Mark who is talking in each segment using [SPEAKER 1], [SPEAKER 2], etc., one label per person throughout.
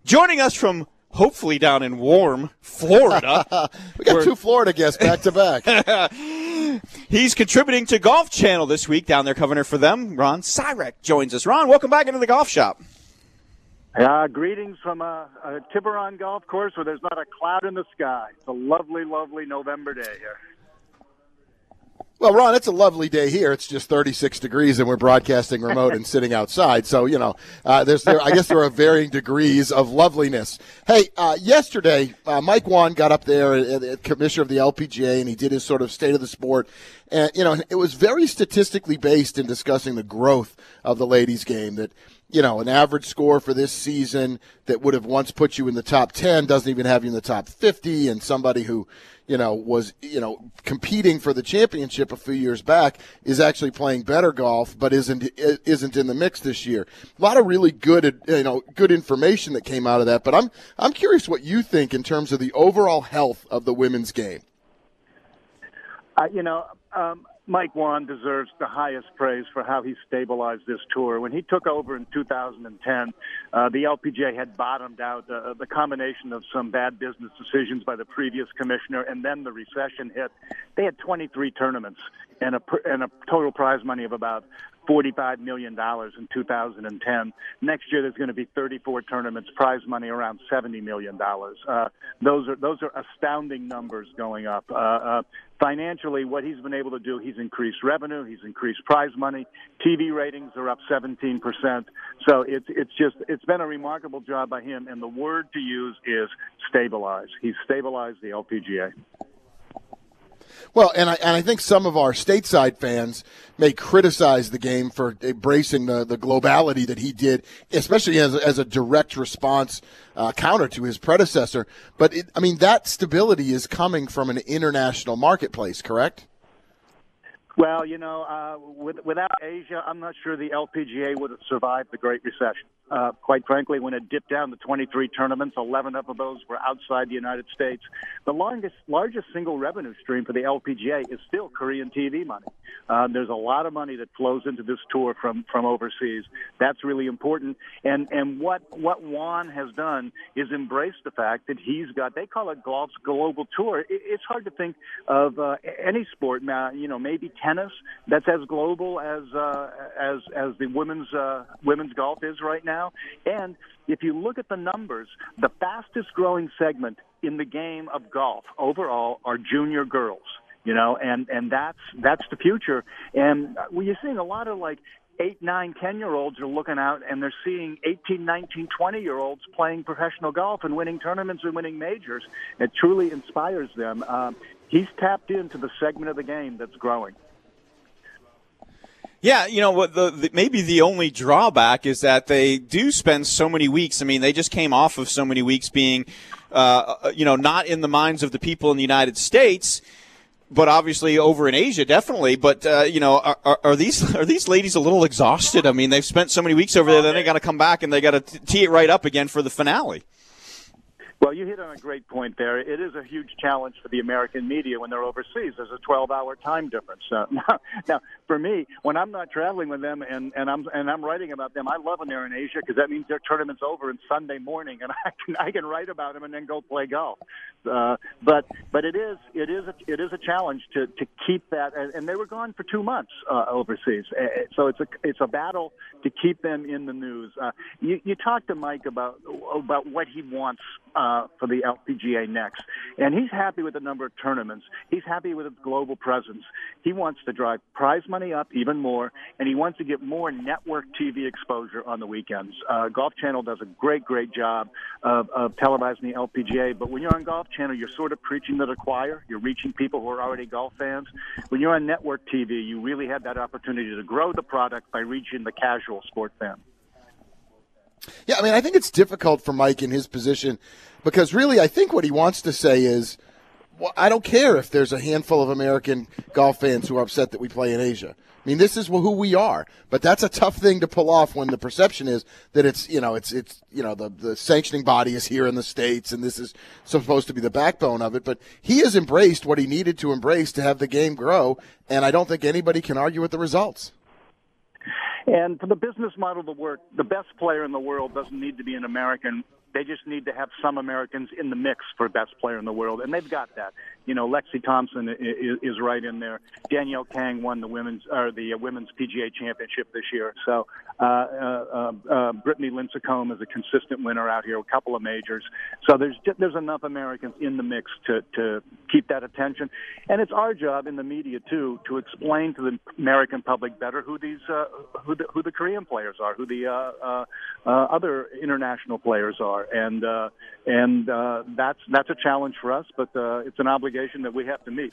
[SPEAKER 1] Joining us from hopefully down in warm Florida.
[SPEAKER 2] We got two Florida guests back to back.
[SPEAKER 1] He's contributing to Golf Channel this week down there covering for them. Ron Syrek joins us. Ron, welcome back into the golf shop.
[SPEAKER 3] Greetings from a Tiburon golf course where there's not a cloud in the sky. It's a lovely, lovely November day here.
[SPEAKER 2] Well, Ron, it's a lovely day here. It's just 36 degrees, and we're broadcasting remote and sitting outside. So, I guess there are varying degrees of loveliness. Hey, yesterday, Mike Whan got up there, commissioner of the LPGA, and he did his sort of state of the sport. And, it was very statistically based in discussing the growth of the ladies' game, that an average score for this season that would have once put you in the top 10 doesn't even have you in the top 50, and somebody who was competing for the championship a few years back is actually playing better golf, but isn't in the mix this year. A lot of really good information that came out of that. But I'm curious what you think in terms of the overall health of the women's game.
[SPEAKER 3] Mike Whan deserves the highest praise for how he stabilized this tour. When he took over in 2010, the LPGA had bottomed out. The combination of some bad business decisions by the previous commissioner and then the recession hit. They had 23 tournaments and a total prize money of about $45 million in 2010. Next year, there's going to be 34 tournaments, prize money around $70 million. Those are astounding numbers going up. Financially, what he's been able to do, he's increased revenue, he's increased prize money. TV ratings are up 17%. So it's been a remarkable job by him, and the word to use is stabilize. He's stabilized the LPGA.
[SPEAKER 2] Well, and I think some of our stateside fans may criticize the game for embracing the globality that he did, especially as a direct response counter to his predecessor. But, that stability is coming from an international marketplace, correct?
[SPEAKER 3] Well, without Asia, I'm not sure the LPGA would have survived the Great Recession. Quite frankly, when it dipped down to 23 tournaments, 11 of those were outside the United States. The largest single revenue stream for the LPGA is still Korean TV money. There's a lot of money that flows into this tour from overseas. That's really important. And what Whan has done is embrace the fact that he's got, they call it golf's global tour. It's hard to think of any sport, maybe tennis, that's as global as the women's golf is right now. And if you look at the numbers, the fastest growing segment in the game of golf overall are junior girls, and that's the future. And you're seeing a lot of 8, 9, 10-year-olds are looking out, and they're seeing 18, 19, 20-year-olds playing professional golf and winning tournaments and winning majors. It truly inspires them. He's tapped into the segment of the game that's growing.
[SPEAKER 1] Yeah, what maybe the only drawback is that they do spend so many weeks. They just came off of so many weeks being, not in the minds of the people in the United States, but obviously over in Asia, definitely. But are these ladies a little exhausted? They've spent so many weeks over there, then they got to come back and they got to tee it right up again for the finale.
[SPEAKER 3] Well, you hit on a great point there. It is a huge challenge for the American media when they're overseas. There's a 12-hour time difference. Now, for me, when I'm not traveling with them and I'm writing about them, I love when they're in Asia because that means their tournament's over on Sunday morning, and I can write about them and then go play golf. But it is a challenge to keep that. And they were gone for 2 months overseas, so it's a battle to keep them in the news. You talked to Mike about what he wants for the LPGA next. And he's happy with the number of tournaments. He's happy with its global presence. He wants to drive prize money up even more, and he wants to get more network TV exposure on the weekends. Golf Channel does a great job of televising the LPGA, but when you're on Golf Channel, you're sort of preaching to the choir. You're reaching people who are already golf fans. When you're on network TV, you really have that opportunity to grow the product by reaching the casual sport fan.
[SPEAKER 2] Yeah, I think it's difficult for Mike in his position because really I think what he wants to say is, well, I don't care if there's a handful of American golf fans who are upset that we play in Asia. This is who we are, but that's a tough thing to pull off when the perception is that the sanctioning body is here in the States and this is supposed to be the backbone of it. But he has embraced what he needed to embrace to have the game grow, and I don't think anybody can argue with the results.
[SPEAKER 3] And for the business model to work, the best player in the world doesn't need to be an American. They just need to have some Americans in the mix for best player in the world, and they've got that. Lexi Thompson is right in there. Danielle Kang won the women's PGA Championship this year. So Brittany Lincecum is a consistent winner out here, a couple of majors. So there's enough Americans in the mix to keep that attention, and it's our job in the media too to explain to the American public better who these who the Korean players are, who the other international players are, and that's a challenge for us, but it's an obligation that we have to meet.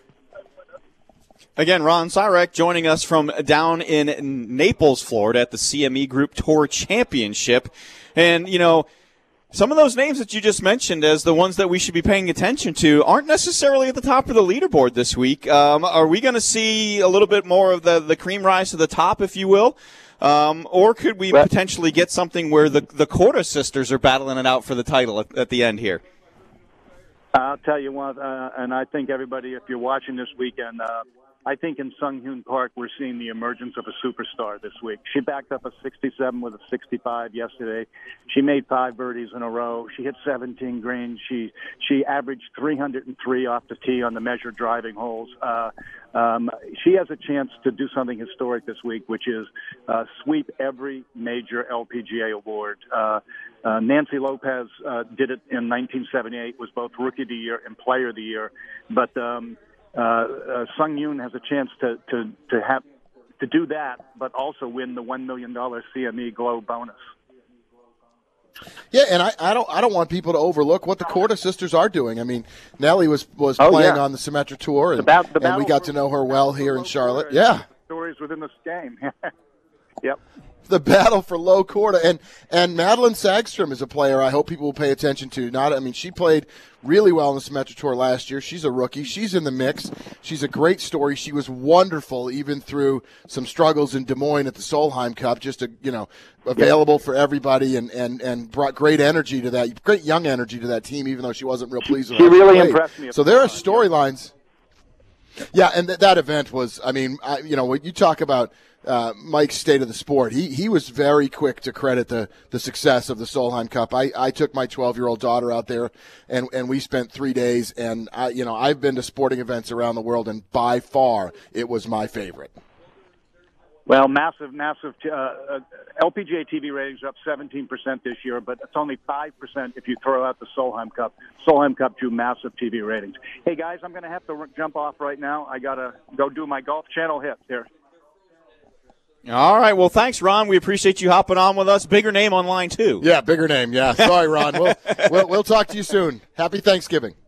[SPEAKER 1] Again, Ron Syrek joining us from down in Naples, Florida at the CME Group Tour Championship. And, some of those names that you just mentioned as the ones that we should be paying attention to aren't necessarily at the top of the leaderboard this week. Are we going to see a little bit more of the cream rise to the top, if you will? Or could we potentially get something where the Korda sisters are battling it out for the title at the end here?
[SPEAKER 3] I'll tell you what, and I think everybody, if you're watching this weekend, I think in Sunghyun Park we're seeing the emergence of a superstar this week. She backed up a 67 with a 65 yesterday. She made 5 birdies in a row. She hit 17 greens. She averaged 303 off the tee on the measured driving holes. She has a chance to do something historic this week, which is sweep every major LPGA award. Nancy Lopez did it in 1978, was both Rookie of the Year and Player of the Year. But Sunghyun has a chance to do that, but also win the $1 million CME Globe bonus.
[SPEAKER 2] Yeah, and I don't want people to overlook what the Korda sisters are doing. I mean, Nelly was playing on the Symetra Tour, and we got to know her well here in Charlotte. Yeah,
[SPEAKER 3] stories within this game. Yep.
[SPEAKER 2] The battle for low Korda, and Madeline Sagstrom is a player I hope people will pay attention to. She played really well in the Symetra Tour last year. She's a rookie. She's in the mix. She's a great story. She was wonderful even through some struggles in Des Moines at the Solheim Cup. Just available for everybody and brought great energy to that, great young energy to that team. Even though she wasn't real pleased with
[SPEAKER 3] how she really impressed me.
[SPEAKER 2] So there are storylines. Yeah, and that event was. When you talk about Mike's state of the sport, he was very quick to credit the success of the Solheim Cup. I took my 12-year-old daughter out there, and we spent 3 days. And I've been to sporting events around the world, and by far it was my favorite.
[SPEAKER 3] Well, massive LPGA TV ratings are up 17% this year, but it's only 5% if you throw out the Solheim Cup. Solheim Cup drew massive TV ratings. Hey, guys, I'm going to have to jump off right now. I got to go do my Golf Channel hit here.
[SPEAKER 1] All right. Well, thanks, Ron. We appreciate you hopping on with us. Bigger name on line 2.
[SPEAKER 2] Yeah, bigger name. Yeah. Sorry, Ron. We'll talk to you soon. Happy Thanksgiving.